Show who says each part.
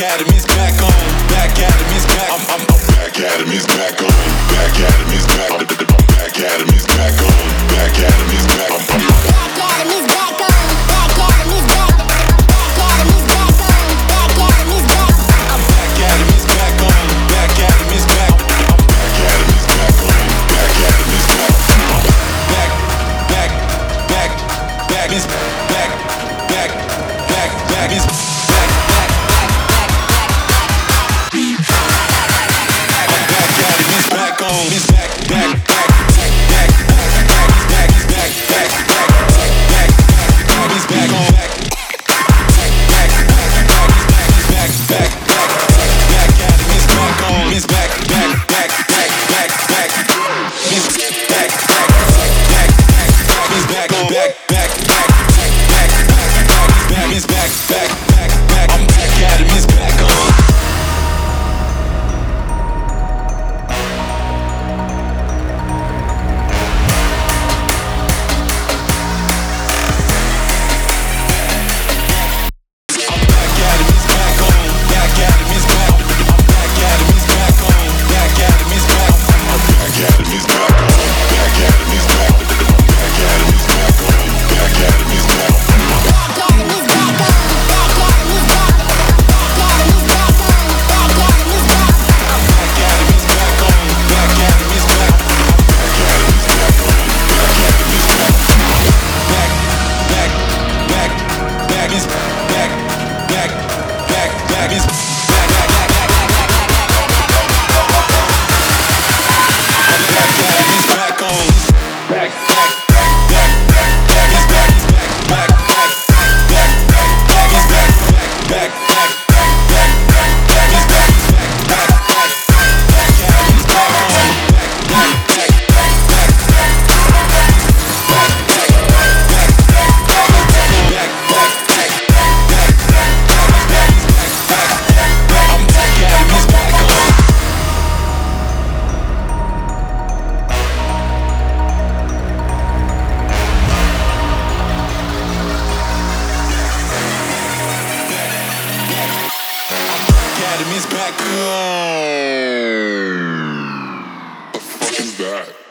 Speaker 1: Academy's back on. Back Academy's back. I'm Back Academy's back on. Back Academy's back. Back Academy's back on. Back Academy's back. Back
Speaker 2: Academy's back on. Back Academy's back. Back Academy's back on. Back Academy's back.
Speaker 1: Back Academy's back on. Back Academy's back. Back Academy's back on. Back Academy's back. Back is back. Back is back. Academy's back on. He's back. He's back on. Academy's back on. He's back. He's back on. He's back. Academy's back on. Academy's back. The fuck is that?